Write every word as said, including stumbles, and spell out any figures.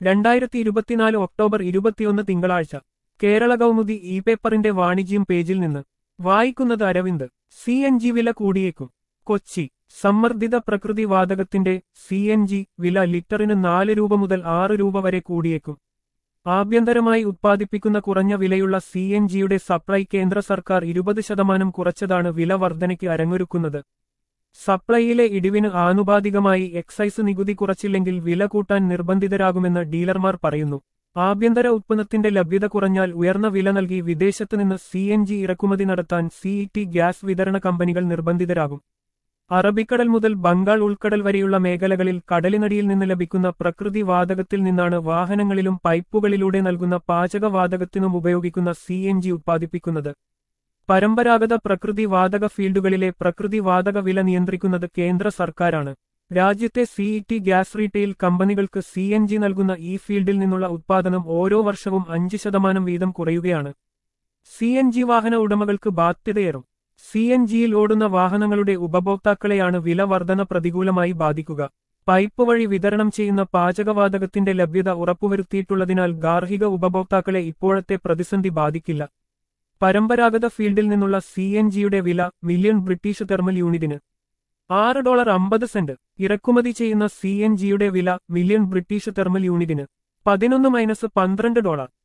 രണ്ടായിരത്തി ഇരുപത്തിനാല് ഒക്ടോബർ ഇരുപത്തിയൊന്ന് തിങ്കളാഴ്ച കേരള കൗമുദി ഇ പേപ്പറിന്റെ വാണിജ്യം പേജിൽ നിന്ന് വായിക്കുന്നത് അരവിന്ദ്. സി എൻ ജി വില കൂടിയേക്കും. കൊച്ചി. സമ്മർദ്ദിത പ്രകൃതി വാതകത്തിന്റെ സി എൻ ജി വില ലിറ്ററിന് നാല് രൂപ മുതൽ ആറ് രൂപ വരെ കൂടിയേക്കും. ആഭ്യന്തരമായി ഉത്പാദിപ്പിക്കുന്ന കുറഞ്ഞ വിലയുള്ള സി എൻ ജിയുടെ സപ്ലൈ കേന്ദ്ര സർക്കാർ ഇരുപത് ശതമാനം കുറച്ചതാണ് വില വർധനയ്ക്ക് അരങ്ങൊരുക്കുന്നത്. സപ്ലൈയിലെ ഇടിവിന് ആനുപാതികമായി എക്സൈസ് നികുതി കുറച്ചില്ലെങ്കിൽ വില കൂട്ടാൻ നിർബന്ധിതരാകുമെന്ന് ഡീലർമാർ പറയുന്നു. ആഭ്യന്തര ഉത്പന്നത്തിന്റെ ലഭ്യത കുറഞ്ഞാൽ ഉയർന്ന വില നൽകി വിദേശത്ത് നിന്ന് സി എൻ ജി ഇറക്കുമതി നടത്താൻ സി ഇ ടി ഗ്യാസ് വിതരണ കമ്പനികൾ നിർബന്ധിതരാകും. അറബിക്കടൽ മുതൽ ബംഗാൾ ഉൾക്കടൽ വരെയുള്ള മേഖലകളിൽ കടലിനടിയിൽ നിന്ന് ലഭിക്കുന്ന പ്രകൃതി വാതകത്തിൽ നിന്നാണ് വാഹനങ്ങളിലും പൈപ്പുകളിലൂടെ നൽകുന്ന പാചകവാതകത്തിനും ഉപയോഗിക്കുന്ന സി എൻ ജി ഉത്പാദിപ്പിക്കുന്നത്. പരമ്പരാഗത പ്രകൃതി വാതക ഫീൽഡുകളിലെ പ്രകൃതി വാതക വില നിയന്ത്രിക്കുന്നത് കേന്ദ്ര സർക്കാരാണ്. രാജ്യത്തെ C E T gas retail കമ്പനികൾക്ക് സി എൻ ജി നൽകുന്ന ഈ ഫീൽഡിൽ നിന്നുള്ള ഉത്പാദനം ഓരോ വർഷവും അഞ്ച് ശതമാനം വീതം കുറയുകയാണ്. സി എൻ ജി വാഹന ഉടമകൾക്ക് ബാധ്യതയേറും. സി എൻ ജിയിൽ ഓടുന്ന വാഹനങ്ങളുടെ ഉപഭോക്താക്കളെയാണ് വില വർധന പ്രതികൂലമായി ബാധിക്കുക. പൈപ്പ് വഴി വിതരണം ചെയ്യുന്ന പാചകവാതകത്തിന്റെ ലഭ്യത ഉറപ്പുവരുത്തിയിട്ടുള്ളതിനാൽ ഗാർഹിക ഉപഭോക്താക്കളെ ഇപ്പോഴത്തെ പ്രതിസന്ധി ബാധിക്കില്ല. പരമ്പരാഗത ഫീൽഡിൽ നിന്നുള്ള സി എൻ ജിയുടെ വില മില്യൺ ബ്രിട്ടീഷ് തെർമൽ യൂണിറ്റിന് ആറ് ഡോളർ അമ്പത് സെന്റ്. ഇറക്കുമതി ചെയ്യുന്ന സി എൻ ജിയുടെ വില മില്യൺ ബ്രിട്ടീഷ് തെർമൽ യൂണിറ്റിന് പതിനൊന്ന് മൈനസ് പന്ത്രണ്ട് ഡോളർ.